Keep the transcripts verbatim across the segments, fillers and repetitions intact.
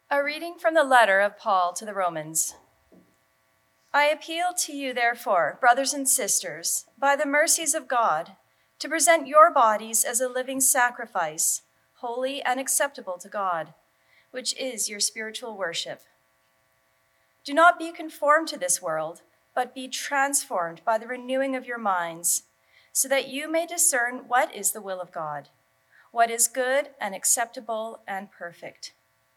A reading from the letter of Paul to the Romans. I appeal to you, therefore, brothers and sisters, by the mercies of God, to present your bodies as a living sacrifice, holy and acceptable to God, which is your spiritual worship. Do not be conformed to this world, but be transformed by the renewing of your minds, so that you may discern what is the will of God, what is good and acceptable and perfect.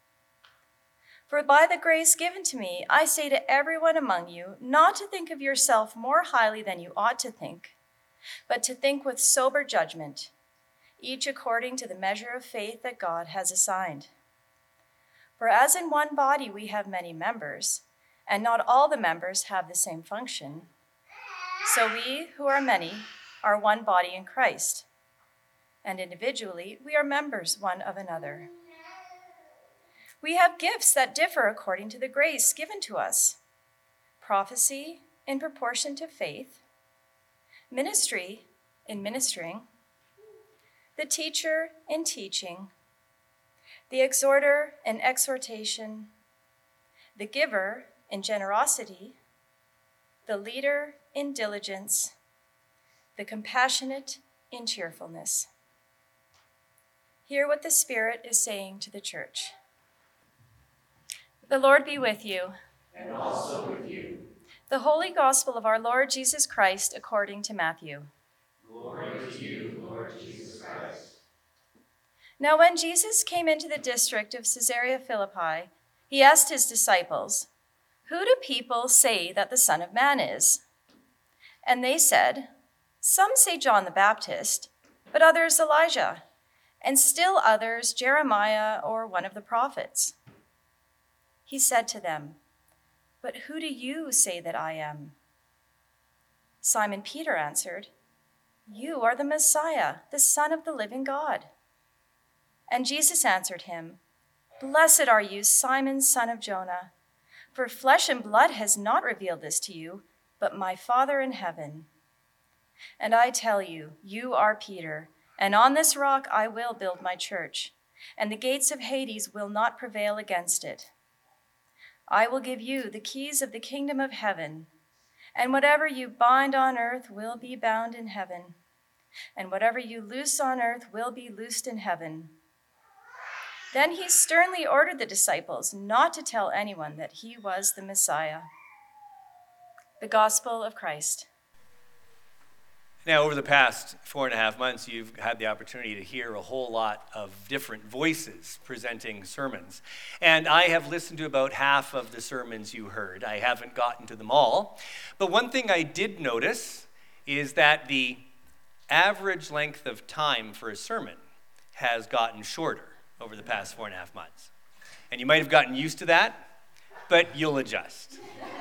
For by the grace given to me, I say to everyone among you, not to think of yourself more highly than you ought to think, but to think with sober judgment, each according to the measure of faith that God has assigned. For as in one body we have many members, and not all the members have the same function, so we who are many are one body in Christ, and individually we are members one of another. We have gifts that differ according to the grace given to us. Prophecy in proportion to faith, ministry in ministering, the teacher in teaching, the exhorter in exhortation, the giver in generosity, the leader in diligence, the compassionate in cheerfulness. Hear what the Spirit is saying to the church. The Lord be with you. And also with you. The Holy Gospel of our Lord Jesus Christ according to Matthew. Glory to you, Lord Jesus Christ. Now when Jesus came into the district of Caesarea Philippi, he asked his disciples, "Who do people say that the Son of Man is?" And they said, "Some say John the Baptist, but others Elijah, and still others Jeremiah or one of the prophets." He said to them, "But who do you say that I am?" Simon Peter answered, "You are the Messiah, the Son of the living God." And Jesus answered him, "Blessed are you, Simon, son of Jonah, for flesh and blood has not revealed this to you, but my Father in heaven. And I tell you, you are Peter, and on this rock I will build my church, and the gates of Hades will not prevail against it. I will give you the keys of the kingdom of heaven, and whatever you bind on earth will be bound in heaven, and whatever you loose on earth will be loosed in heaven." Then he sternly ordered the disciples not to tell anyone that he was the Messiah. The Gospel of Christ. Now, over the past four and a half months, you've had the opportunity to hear a whole lot of different voices presenting sermons. And I have listened to about half of the sermons you heard. I haven't gotten to them all. But one thing I did notice is that the average length of time for a sermon has gotten shorter over the past four and a half months. And you might have gotten used to that, but you'll adjust.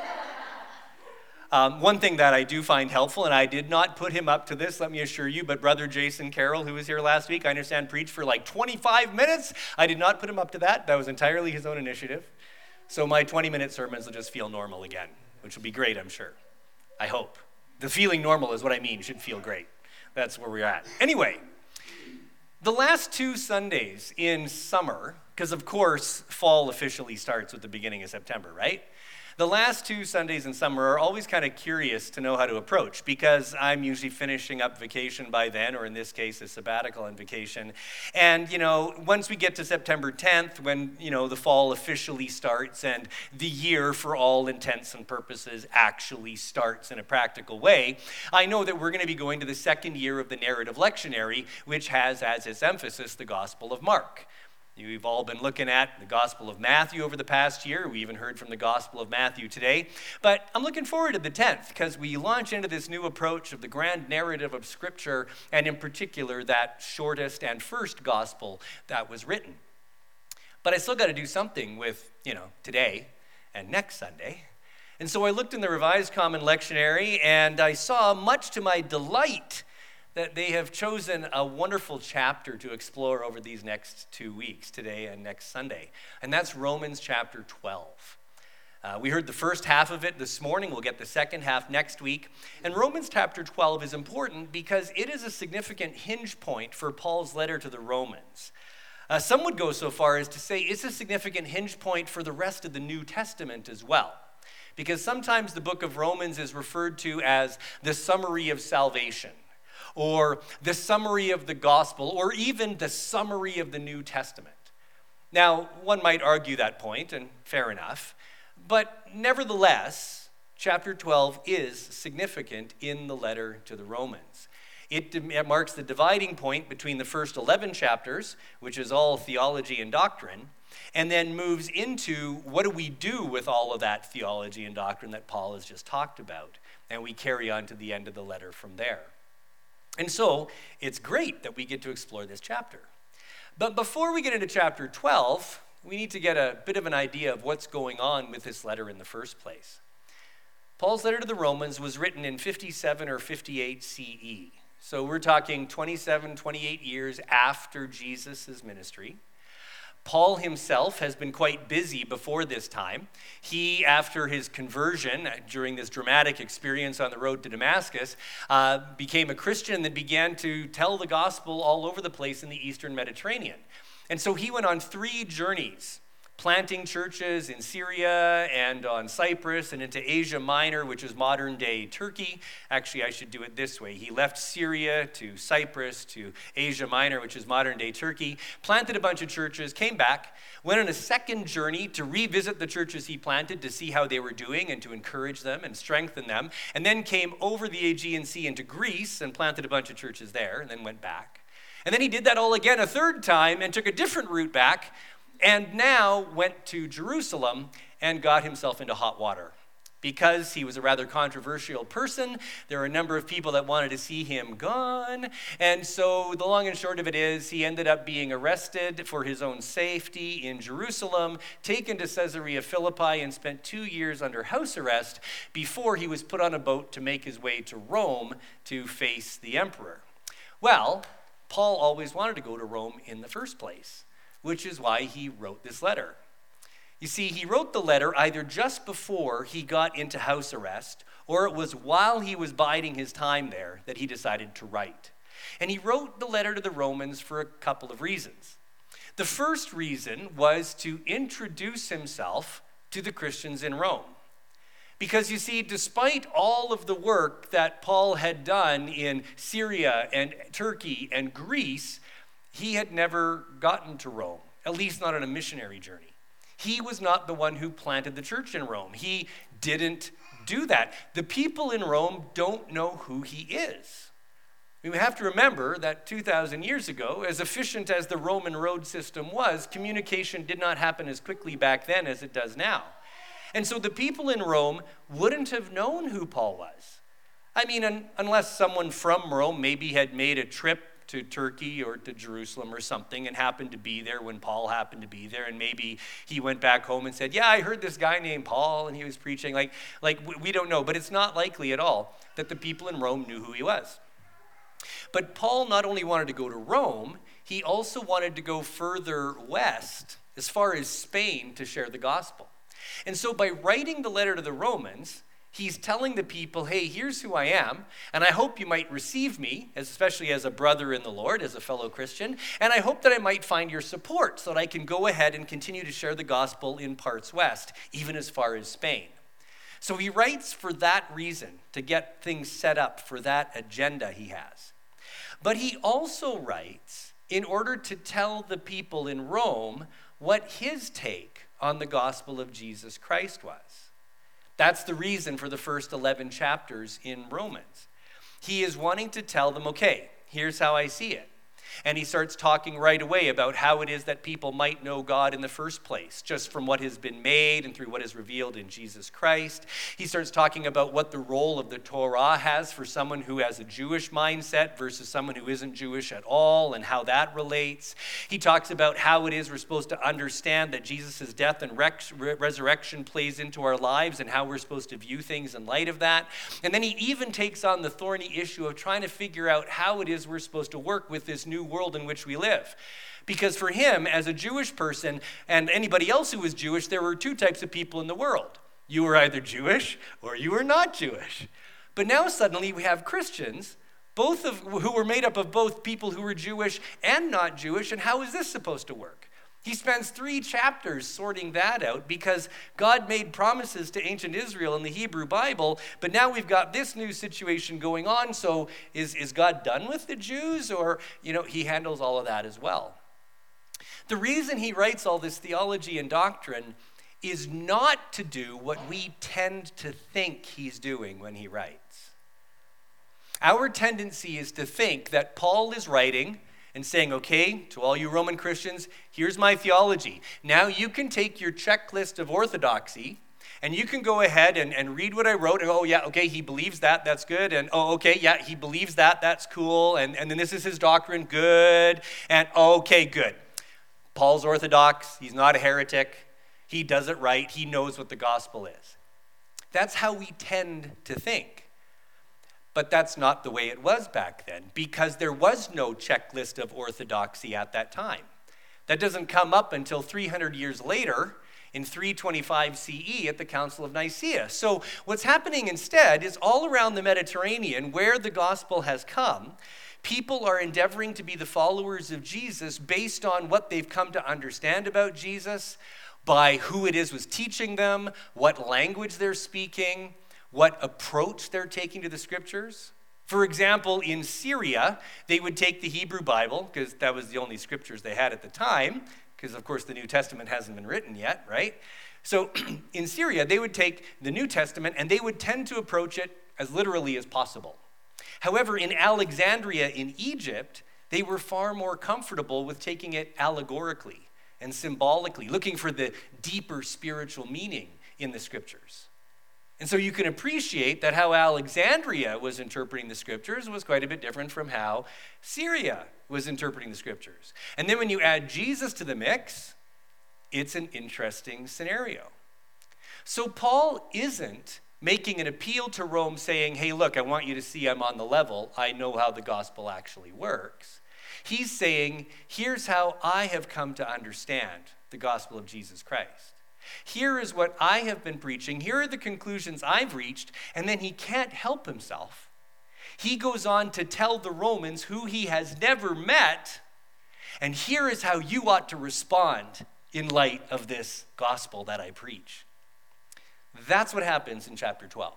Um, one thing that I do find helpful, and I did not put him up to this, let me assure you, but Brother Jason Carroll, who was here last week, I understand preached for like twenty-five minutes. I did not put him up to that. That was entirely his own initiative. So my twenty-minute sermons will just feel normal again, which will be great, I'm sure. I hope. The feeling normal is what I mean, should feel great. That's where we're at. Anyway, the last two Sundays in summer, because of course fall officially starts with the beginning of September, right? The last two Sundays in summer are always kind of curious to know how to approach because I'm usually finishing up vacation by then, or in this case, a sabbatical on vacation. And, you know, once we get to September tenth, when, you know, the fall officially starts and the year for all intents and purposes actually starts in a practical way, I know that we're going to be going to the second year of the narrative lectionary, which has as its emphasis the Gospel of Mark. We've all been looking at the Gospel of Matthew over the past year. We even heard from the Gospel of Matthew today. But I'm looking forward to the tenth because we launch into this new approach of the grand narrative of Scripture, and in particular, that shortest and first Gospel that was written. But I still got to do something with, you know, today and next Sunday. And so I looked in the Revised Common Lectionary, and I saw, much to my delight, that they have chosen a wonderful chapter to explore over these next two weeks, today and next Sunday. And that's Romans chapter twelve. Uh, we heard the first half of it this morning. We'll get the second half next week. And Romans chapter twelve is important because it is a significant hinge point for Paul's letter to the Romans. Uh, some would go so far as to say it's a significant hinge point for the rest of the New Testament as well. Because sometimes the book of Romans is referred to as the summary of salvation, or the summary of the gospel, or even the summary of the New Testament. Now, one might argue that point, and fair enough, but nevertheless, chapter twelve is significant in the letter to the Romans. It, it marks the dividing point between the first eleven chapters, which is all theology and doctrine, and then moves into what do we do with all of that theology and doctrine that Paul has just talked about. And we carry on to the end of the letter from there. And so it's great that we get to explore this chapter. But before we get into chapter twelve, we need to get a bit of an idea of what's going on with this letter in the first place. Paul's letter to the Romans was written in fifty-seven or fifty-eight C E. So we're talking twenty-seven, twenty-eight years after Jesus' ministry. Paul himself has been quite busy before this time. He, after his conversion, during this dramatic experience on the road to Damascus, uh, became a Christian and then began to tell the gospel all over the place in the Eastern Mediterranean. And so he went on three journeys, planting churches in Syria and on Cyprus and into Asia Minor, which is modern-day Turkey. Actually, I should do it this way. He left Syria to Cyprus to Asia Minor, which is modern-day Turkey, planted a bunch of churches, came back, went on a second journey to revisit the churches he planted to see how they were doing and to encourage them and strengthen them, and then came over the Aegean Sea into Greece and planted a bunch of churches there and then went back. And then he did that all again a third time and took a different route back, and now went to Jerusalem and got himself into hot water. Because he was a rather controversial person, there were a number of people that wanted to see him gone. And so the long and short of it is, he ended up being arrested for his own safety in Jerusalem, taken to Caesarea Philippi, and spent two years under house arrest before he was put on a boat to make his way to Rome to face the emperor. Well, Paul always wanted to go to Rome in the first place, which is why he wrote this letter. You see, he wrote the letter either just before he got into house arrest, or it was while he was biding his time there that he decided to write. And he wrote the letter to the Romans for a couple of reasons. The first reason was to introduce himself to the Christians in Rome. Because you see, despite all of the work that Paul had done in Syria and Turkey and Greece, he had never gotten to Rome, at least not on a missionary journey. He was not the one who planted the church in Rome. He didn't do that. The people in Rome don't know who he is. We have to remember that two thousand years ago, as efficient as the Roman road system was, communication did not happen as quickly back then as it does now. And so the people in Rome wouldn't have known who Paul was. I mean, un- unless someone from Rome maybe had made a trip to Turkey or to Jerusalem or something and happened to be there when Paul happened to be there, and maybe he went back home and said, yeah, I heard this guy named Paul and he was preaching. Like, like we don't know, but it's not likely at all that the people in Rome knew who he was. But Paul not only wanted to go to Rome, he also wanted to go further west, as far as Spain, to share the gospel. And so by writing the letter to the Romans, he's telling the people, hey, here's who I am, and I hope you might receive me, especially as a brother in the Lord, as a fellow Christian, and I hope that I might find your support so that I can go ahead and continue to share the gospel in parts west, even as far as Spain. So he writes for that reason, to get things set up for that agenda he has. But he also writes in order to tell the people in Rome what his take on the gospel of Jesus Christ was. That's the reason for the first eleven chapters in Romans. He is wanting to tell them, okay, here's how I see it. And he starts talking right away about how it is that people might know God in the first place, just from what has been made and through what is revealed in Jesus Christ. He starts talking about what the role of the Torah has for someone who has a Jewish mindset versus someone who isn't Jewish at all, and how that relates. He talks about how it is we're supposed to understand that Jesus' death and rex- re- resurrection plays into our lives and how we're supposed to view things in light of that. And then he even takes on the thorny issue of trying to figure out how it is we're supposed to work with this new world in which we live. Because for him, as a Jewish person, and anybody else who was Jewish, there were two types of people in the world. You were either Jewish or you were not Jewish. But now suddenly we have Christians, both of who were made up of both people who were Jewish and not Jewish, and how is this supposed to work? He spends three chapters sorting that out because God made promises to ancient Israel in the Hebrew Bible, but now we've got this new situation going on, so is, is God done with the Jews? Or, you know, he handles all of that as well. The reason he writes all this theology and doctrine is not to do what we tend to think he's doing when he writes. Our tendency is to think that Paul is writing and saying, okay, to all you Roman Christians, here's my theology. Now you can take your checklist of orthodoxy and you can go ahead and, and read what I wrote. And, oh, yeah, okay, he believes that, that's good. And, oh, okay, yeah, he believes that, that's cool. And, and then this is his doctrine, good. And, okay, good. Paul's orthodox, he's not a heretic. He does it right, he knows what the gospel is. That's how we tend to think. But that's not the way it was back then, because there was no checklist of orthodoxy at that time. That doesn't come up until three hundred years later in three twenty-five C E at the Council of Nicaea. So what's happening instead is all around the Mediterranean, where the gospel has come, people are endeavoring to be the followers of Jesus based on what they've come to understand about Jesus, by who it is was teaching them, what language they're speaking, what approach they're taking to the scriptures. For example, in Syria, they would take the Hebrew Bible, because that was the only scriptures they had at the time, because of course the New Testament hasn't been written yet, right? So in Syria, they would take the New Testament and they would tend to approach it as literally as possible. However, in Alexandria in Egypt, they were far more comfortable with taking it allegorically and symbolically, looking for the deeper spiritual meaning in the scriptures. And so you can appreciate that how Alexandria was interpreting the scriptures was quite a bit different from how Syria was interpreting the scriptures. And then when you add Jesus to the mix, it's an interesting scenario. So Paul isn't making an appeal to Rome saying, hey, look, I want you to see I'm on the level. I know how the gospel actually works. He's saying, here's how I have come to understand the gospel of Jesus Christ. Here is what I have been preaching. Here are the conclusions I've reached. And then he can't help himself. He goes on to tell the Romans who he has never met. And here is how you ought to respond in light of this gospel that I preach. That's what happens in chapter twelve.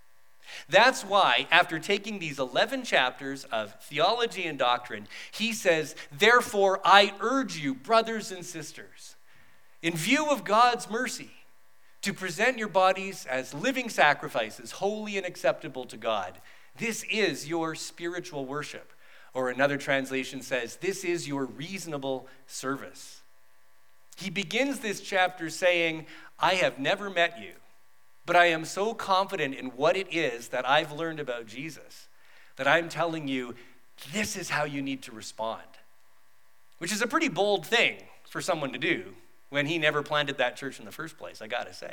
That's why, after taking these eleven chapters of theology and doctrine, he says, therefore, I urge you, brothers and sisters, in view of God's mercy, to present your bodies as living sacrifices, holy and acceptable to God. This is your spiritual worship. Or another translation says, this is your reasonable service. He begins this chapter saying, I have never met you, but I am so confident in what it is that I've learned about Jesus that I'm telling you, this is how you need to respond. Which is a pretty bold thing for someone to do when he never planted that church in the first place, I gotta say.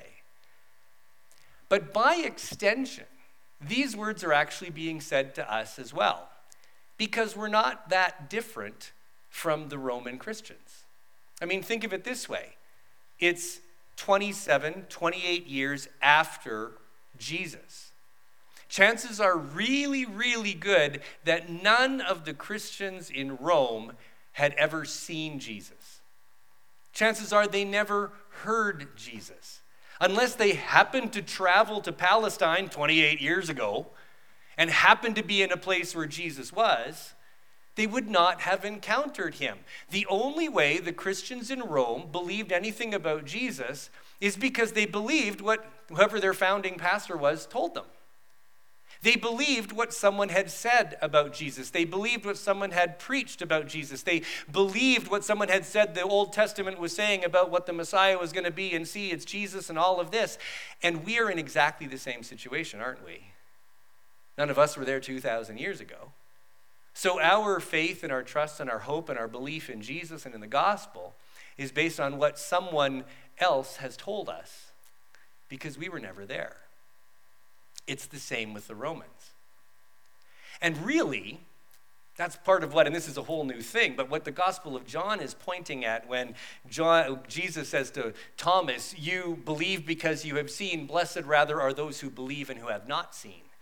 But by extension, these words are actually being said to us as well, because we're not that different from the Roman Christians. I mean, think of it this way. It's twenty-seven, twenty-eight years after Jesus. Chances are really, really good that none of the Christians in Rome had ever seen Jesus. Chances are they never heard Jesus, unless they happened to travel to Palestine twenty-eight years ago and happened to be in a place where Jesus was. They would not have encountered him. The only way the Christians in Rome believed anything about Jesus is because they believed what whoever their founding pastor was told them. They believed what someone had said about Jesus. They believed what someone had preached about Jesus. They believed what someone had said the Old Testament was saying about what the Messiah was going to be, and see, it's Jesus and all of this. And we are in exactly the same situation, aren't we? None of us were there two thousand years ago. So our faith and our trust and our hope and our belief in Jesus and in the gospel is based on what someone else has told us, because we were never there. It's the same with the Romans. And really, that's part of what, and this is a whole new thing, but what the Gospel of John is pointing at when John, Jesus says to Thomas, you believe because you have seen, blessed rather are those who believe and who have not seen.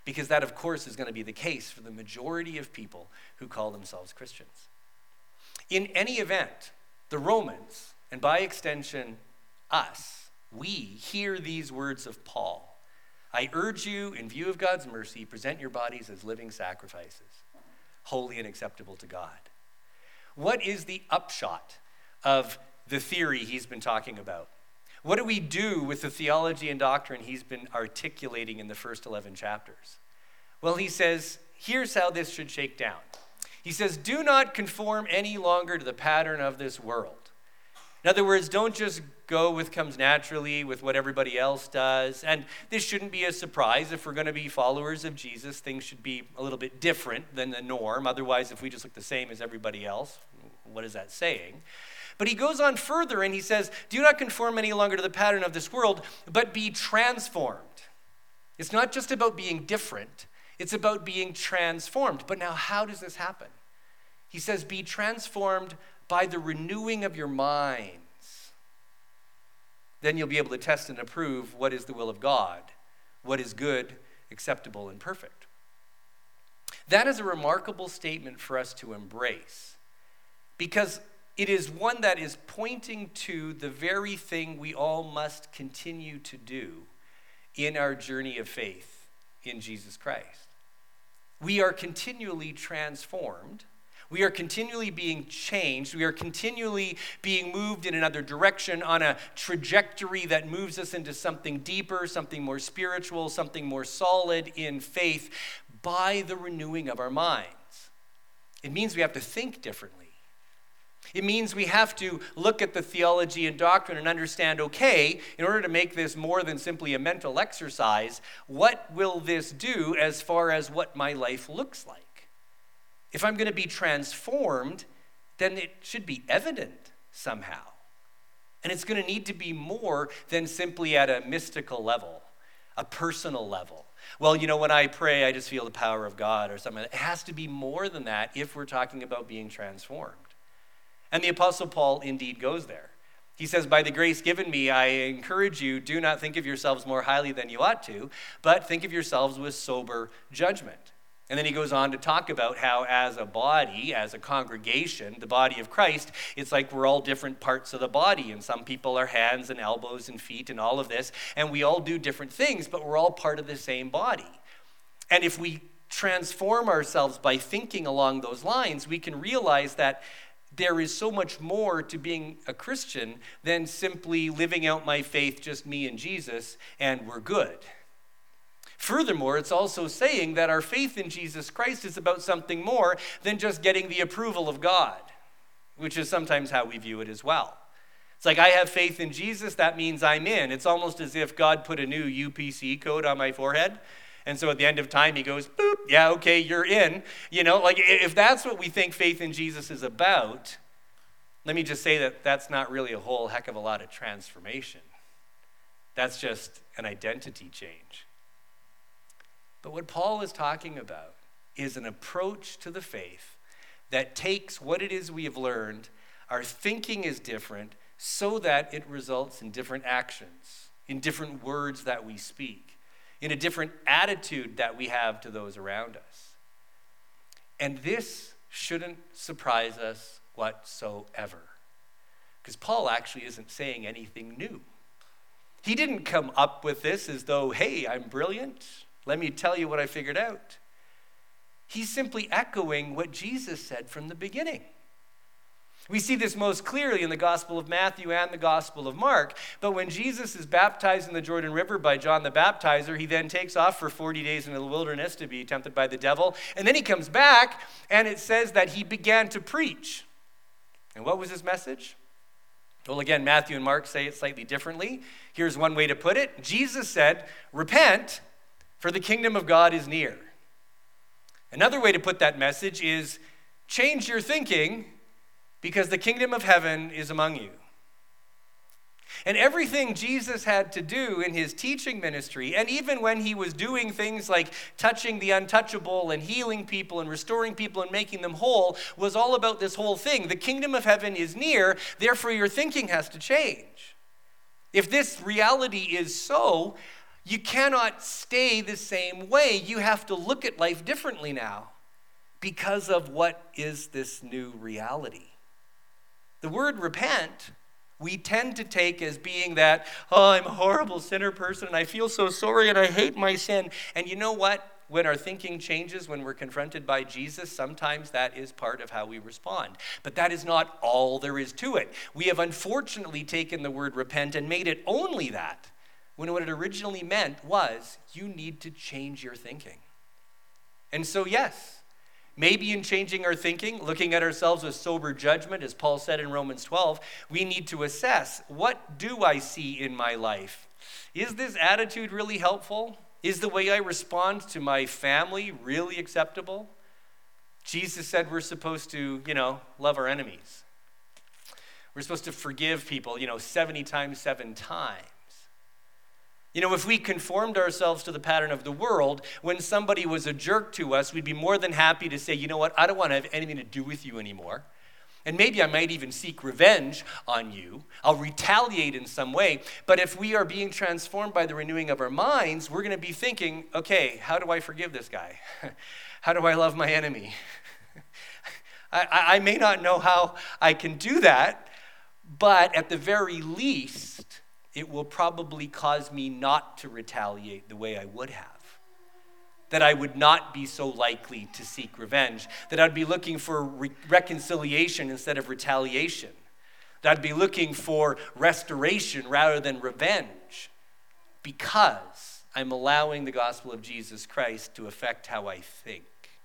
because that, of course, is going to be the case for the majority of people who call themselves Christians. In any event, the Romans, and by extension, us, we hear these words of Paul. I urge you, in view of God's mercy, present your bodies as living sacrifices, holy and acceptable to God. What is the upshot of the theory he's been talking about? What do we do with the theology and doctrine he's been articulating in the first eleven chapters? Well, he says, here's how this should shake down. He says, do not conform any longer to the pattern of this world. In other words, don't just go with comes naturally with what everybody else does. And this shouldn't be a surprise. If we're going to be followers of Jesus, things should be a little bit different than the norm. Otherwise, if we just look the same as everybody else, what is that saying? But he goes on further and he says, do not conform any longer to the pattern of this world, but be transformed. It's not just about being different. It's about being transformed. But now, how does this happen? He says, be transformed by the renewing of your minds. Then you'll be able to test and approve what is the will of God, what is good, acceptable, and perfect. That is a remarkable statement for us to embrace, because it is one that is pointing to the very thing we all must continue to do in our journey of faith in Jesus Christ. We are continually transformed. We are continually being changed. We are continually being moved in another direction on a trajectory that moves us into something deeper, something more spiritual, something more solid in faith by the renewing of our minds. It means we have to think differently. It means we have to look at the theology and doctrine and understand, okay, in order to make this more than simply a mental exercise, what will this do as far as what my life looks like? If I'm going to be transformed, then it should be evident somehow. And it's going to need to be more than simply at a mystical level, a personal level. Well, you know, when I pray, I just feel the power of God or something. It has to be more than that if we're talking about being transformed. And the Apostle Paul indeed goes there. He says, by the grace given me, I encourage you, do not think of yourselves more highly than you ought to, but think of yourselves with sober judgment. And then he goes on to talk about how as a body, as a congregation, the body of Christ, it's like we're all different parts of the body. And some people are hands and elbows and feet and all of this. And we all do different things, but we're all part of the same body. And if we transform ourselves by thinking along those lines, we can realize that there is so much more to being a Christian than simply living out my faith, just me and Jesus, and we're good. Furthermore, it's also saying that our faith in Jesus Christ is about something more than just getting the approval of God, which is sometimes how we view it as well. It's like, I have faith in Jesus, that means I'm in. It's almost as if God put a new U P C code on my forehead. And so at the end of time, he goes, boop, yeah, okay, you're in. You know, like if that's what we think faith in Jesus is about, let me just say that that's not really a whole heck of a lot of transformation. That's just an identity change. But what Paul is talking about is an approach to the faith that takes what it is we have learned, our thinking is different, so that it results in different actions, in different words that we speak, in a different attitude that we have to those around us. And this shouldn't surprise us whatsoever, because Paul actually isn't saying anything new. He didn't come up with this as though, hey, I'm brilliant. Let me tell you what I figured out. He's simply echoing what Jesus said from the beginning. We see this most clearly in the Gospel of Matthew and the Gospel of Mark. But when Jesus is baptized in the Jordan River by John the Baptizer, he then takes off for forty days in the wilderness to be tempted by the devil. And then he comes back, and it says that he began to preach. And what was his message? Well, again, Matthew and Mark say it slightly differently. Here's one way to put it. Jesus said, repent, for the kingdom of God is near. Another way to put that message is change your thinking because the kingdom of heaven is among you. And everything Jesus had to do in his teaching ministry, and even when he was doing things like touching the untouchable and healing people and restoring people and making them whole, was all about this whole thing. The kingdom of heaven is near, therefore your thinking has to change. If this reality is so, You cannot stay the same way. You have to look at life differently now because of what is this new reality. The word repent, we tend to take as being that, oh, I'm a horrible sinner person and I feel so sorry and I hate my sin. And you know what? When our thinking changes, when we're confronted by Jesus, sometimes that is part of how we respond. But that is not all there is to it. We have unfortunately taken the word repent and made it only that, when what it originally meant was you need to change your thinking. And so yes, maybe in changing our thinking, looking at ourselves with sober judgment, as Paul said in Romans twelve, we need to assess, what do I see in my life? Is this attitude really helpful? Is the way I respond to my family really acceptable? Jesus said we're supposed to, you know, love our enemies. We're supposed to forgive people, you know, seventy times, seven times. You know, if we conformed ourselves to the pattern of the world, when somebody was a jerk to us, we'd be more than happy to say, you know what, I don't want to have anything to do with you anymore. And maybe I might even seek revenge on you. I'll retaliate in some way. But if we are being transformed by the renewing of our minds, we're going to be thinking, okay, how do I forgive this guy? How do I love my enemy? I, I may not know how I can do that, but at the very least, it will probably cause me not to retaliate the way I would have. That I would not be so likely to seek revenge, that I'd be looking for re- reconciliation instead of retaliation, that I'd be looking for restoration rather than revenge, because I'm allowing the gospel of Jesus Christ to affect how I think.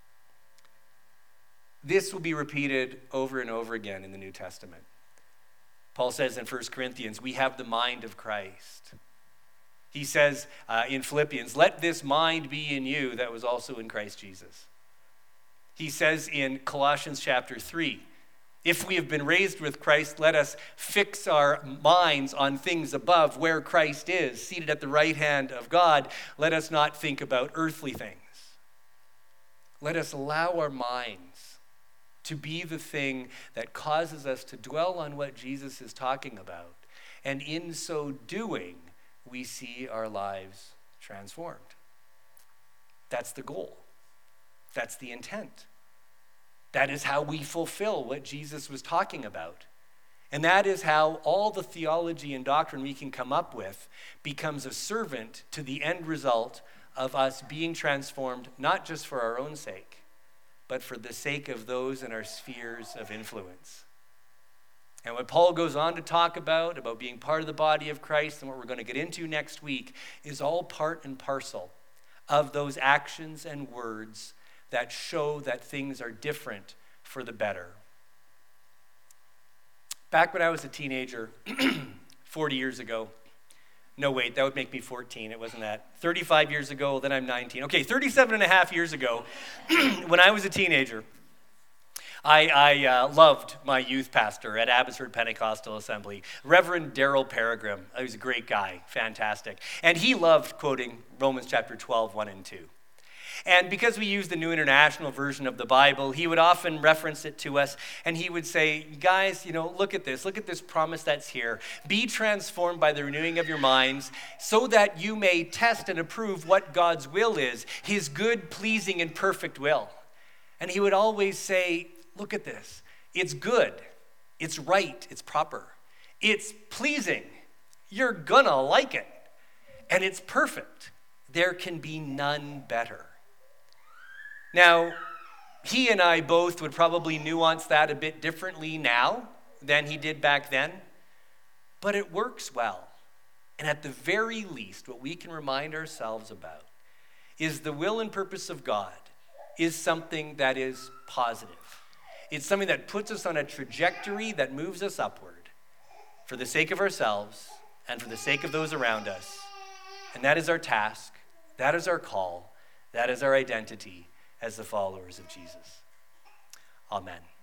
This will be repeated over and over again in the New Testament. Paul says in First Corinthians, we have the mind of Christ. He says uh, in Philippians, let this mind be in you that was also in Christ Jesus. He says in Colossians chapter three, if we have been raised with Christ, let us fix our minds on things above where Christ is, seated at the right hand of God. Let us not think about earthly things. Let us allow our minds to be the thing that causes us to dwell on what Jesus is talking about. And in so doing, we see our lives transformed. That's the goal. That's the intent. That is how we fulfill what Jesus was talking about. And that is how all the theology and doctrine we can come up with becomes a servant to the end result of us being transformed, not just for our own sake, but for the sake of those in our spheres of influence. And what Paul goes on to talk about, about being part of the body of Christ, and what we're going to get into next week, is all part and parcel of those actions and words that show that things are different for the better. Back when I was a teenager, forty years ago, no wait, that would make me fourteen, it wasn't that. thirty-five years ago, then I'm nineteen. Okay, thirty-seven and a half years ago, when I was a teenager, I, I uh, loved my youth pastor at Abbotsford Pentecostal Assembly, Reverend Daryl Peregrine. He was a great guy, fantastic. And he loved quoting Romans chapter twelve, one and two. And because we use the New International Version of the Bible, he would often reference it to us, and he would say, guys, you know, look at this. Look at this promise that's here. Be transformed by the renewing of your minds so that you may test and approve what God's will is, his good, pleasing, and perfect will. And he would always say, look at this. It's good. It's right. It's proper. It's pleasing. You're gonna like it. And it's perfect. There can be none better. Now, he and I both would probably nuance that a bit differently now than he did back then, but it works well. And at the very least, what we can remind ourselves about is the will and purpose of God is something that is positive. It's something that puts us on a trajectory that moves us upward for the sake of ourselves and for the sake of those around us. And that is our task. That is our call. That is our identity as the followers of Jesus. Amen.